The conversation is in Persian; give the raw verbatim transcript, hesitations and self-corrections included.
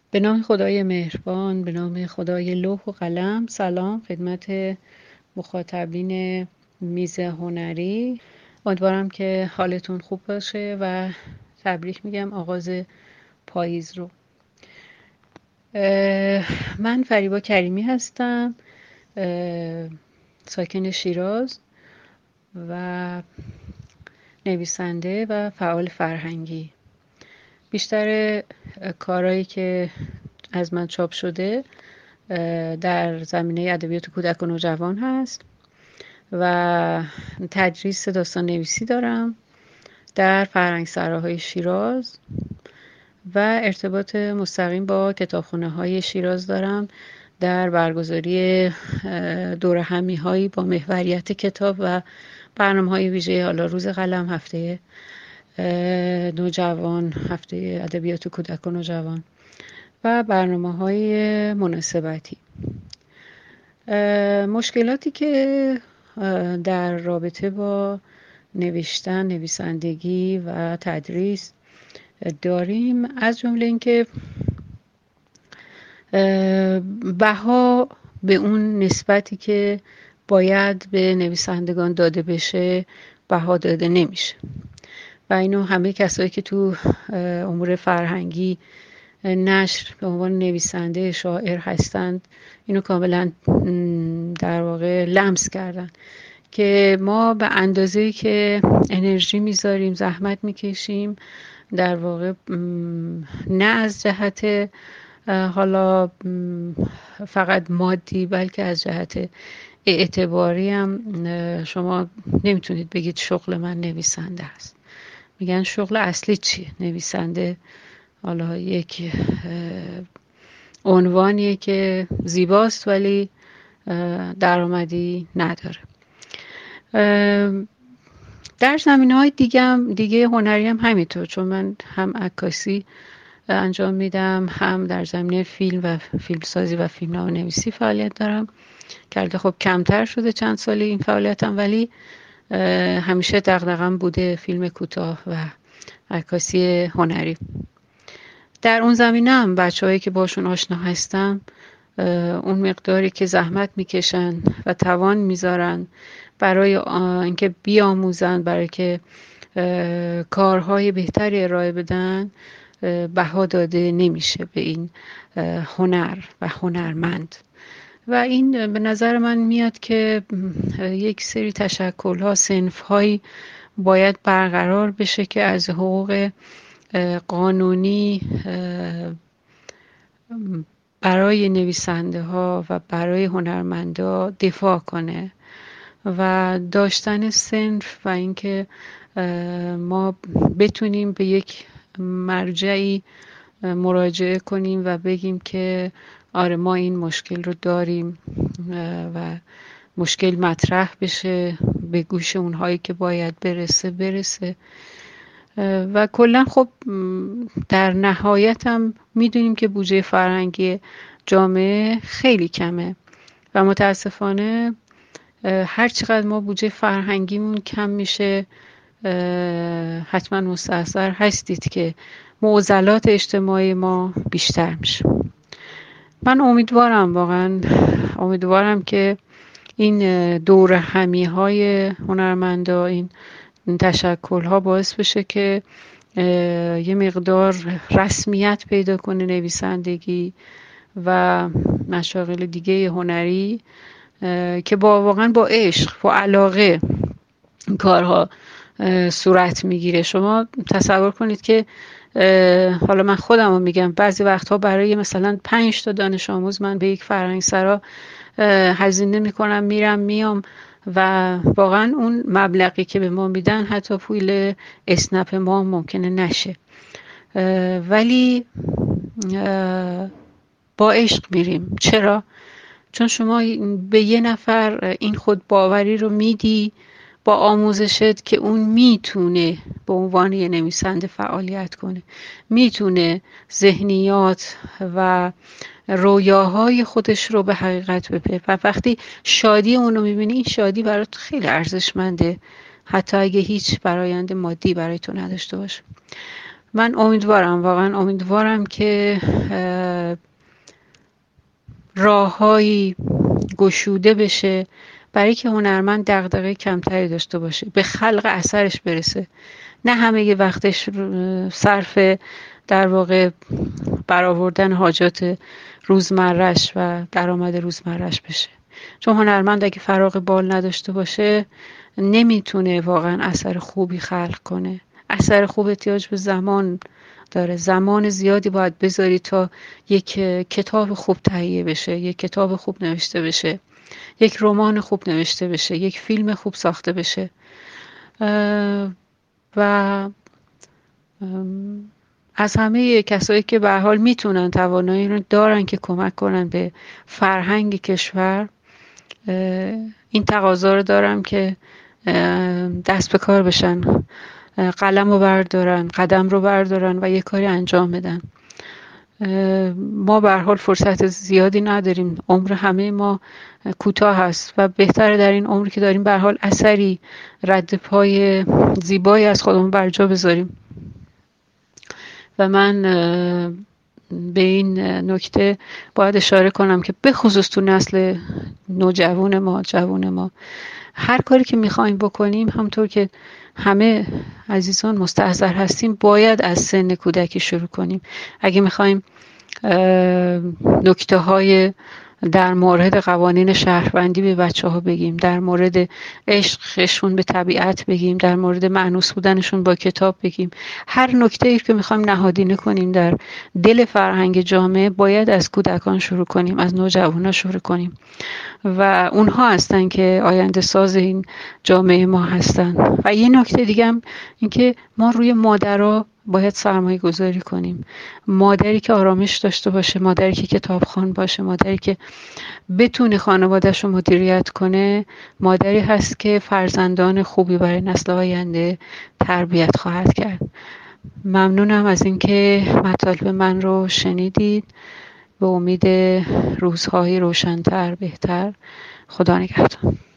به نام خدای مهربان، به نام خدای لوح و قلم. سلام خدمت مخاطبین میز هنری. امیدوارم که حالتون خوب باشه و تبریک میگم آغاز پاییز رو. من فریبا کریمی هستم، ساکن شیراز و نویسنده و فعال فرهنگی. بیشتر کارهایی که از من چاپ شده در زمینه ادبیات کودک و نوجوان هست و تدریس داستان نویسی دارم در فرهنگسراهای شیراز و ارتباط مستقیم با کتابخانه های شیراز دارم در برگزاری دوره همی هایی با محوریت کتاب و برنامه های ویژه، حالا روز قلم، هفته نوجوان، هفته ادبیات کودک و نوجوان و برنامه های مناسبتی. مشکلاتی که در رابطه با نوشتن، نویسندگی و تدریس داریم، از جمله اینکه بها به اون نسبتی که باید به نویسندگان داده بشه بها داده نمیشه و اینو همه کسایی که تو امور فرهنگی، نشر به عنوان نویسنده، شاعر هستند اینو کاملا در واقع لمس کردن که ما به اندازه‌ای که انرژی میذاریم، زحمت میکشیم، در واقع نه از جهت حالا فقط مادی بلکه از جهت اعتباری هم شما نمیتونید بگید شغل من نویسنده است. میگن شغل اصلی چیه؟ نویسنده حالا یک عنوانیه که زیباست ولی درآمدی نداره. در زمینه‌های دیگه هم دیگه هنری هم همینطور، چون من هم عکاسی انجام میدم، هم در زمینه فیلم و فیلمسازی و فیلمنامه‌نویسی فعالیت دارم. کرده خب کمتر شده چند سالی این فعالیتم، ولی همیشه دغدغه‌ام بوده فیلم کوتاه و عکاسی هنری. در اون زمینه هم بچه‌هایی که باشون آشنا هستم، اون مقداری که زحمت میکشن و توان میذارن برای اینکه بیاموزن، برای که کارهای بهتری ارائه بدن، بها داده نمیشه به این هنر و هنرمند. و این به نظر من میاد که یک سری تشکل‌ها، صنف‌هایی باید برقرار بشه که از حقوق قانونی برای نویسنده ها و برای هنرمندا دفاع کنه و داشتن صنف و اینکه ما بتونیم به یک مرجعی مراجعه کنیم و بگیم که آره ما این مشکل رو داریم و مشکل مطرح بشه، به گوش اونهایی که باید برسه برسه. و کلا خب در نهایت هم میدونیم که بودجه فرهنگی جامعه خیلی کمه و متاسفانه هر چقدر ما بودجه فرهنگیمون کم میشه حتما مستحضر هستید که معضلات اجتماعی ما بیشتر میشه. من امیدوارم، واقعا امیدوارم که این دور همی های هنرمندا، این تشکل ها باعث بشه که یه مقدار رسمیت پیدا کنه نویسندگی و مشاغل دیگه هنری که با واقعا با عشق و علاقه این کارها صورت میگیره. شما تصور کنید که حالا من خودم رو میگم، بعضی وقتها برای مثلا پنج تا دانش آموز من به یک فرهنگسرا هزینه میکنم، میرم میام و واقعا اون مبلغی که به ما میدن حتی پول اسنپ ما ممکنه نشه، ولی با عشق میریم. چرا؟ چون شما به یه نفر این خود باوری رو میدی با آموزشت که اون میتونه به عنوان یه نویسنده فعالیت کنه، میتونه ذهنیات و رویاهای خودش رو به حقیقت بپره و وقتی شادی اون رو میبینی، این شادی برات خیلی ارزشمنده، حتی اگه هیچ برآیند مادی برای تو نداشته باشه. من امیدوارم، واقعا امیدوارم که راههایی گشوده بشه برای که هنرمند دغدغه کمتری داشته باشه، به خلق اثرش برسه، نه همه یه وقتش صرف در واقع برآوردن حاجات روزمرش و درآمد روزمرش بشه. چون هنرمند اگه فراغ بال نداشته باشه نمیتونه واقعا اثر خوبی خلق کنه. اثر خوب احتیاج به زمان داره، زمان زیادی باید بذاری تا یک کتاب خوب تهیه بشه، یک کتاب خوب نوشته بشه، یک رمان خوب نوشته بشه، یک فیلم خوب ساخته بشه. و از همه کسایی که به هر حال میتونن، توانایی رو دارن که کمک کنن به فرهنگ کشور، این تقاضا رو دارم که دست به کار بشن، قلم رو بردارن، قدم رو بردارن و یه کاری انجام بدن. ما به هر حال فرصت زیادی نداریم، عمر همه ما کوتاه هست و بهتره در این عمر که داریم به هر حال اثری، رد پای زیبایی از خودمون بر جا بذاریم. و من به این نکته باید اشاره کنم که به خصوص تو نسل نوجوان ما، جوان ما، هر کاری که میخوایم بکنیم، همطور که همه عزیزان مستحضر هستیم، باید از سن کودکی شروع کنیم. اگه میخوایم نکته های در مورد قوانین شهروندی به بچه ها بگیم، در مورد عشقشون به طبیعت بگیم، در مورد مانوس بودنشون با کتاب بگیم، هر نکته ای که میخوایم نهادینه کنیم در دل فرهنگ جامعه، باید از کودکان شروع کنیم، از نوجوانان شروع کنیم و اونها هستن که آینده ساز این جامعه ما هستن. و یه نکته دیگه هم این که ما روی مادرها باید سرمایه گذاری کنیم. مادری که آرامش داشته باشه، مادری که کتابخوان باشه، مادری که بتونه خانواده‌اش رو مدیریت کنه، مادری هست که فرزندان خوبی برای نسل آینده تربیت خواهد کرد. ممنونم از اینکه مطالب من رو شنیدید. به امید روزهای روشن‌تر، بهتر. خدا نگهدار.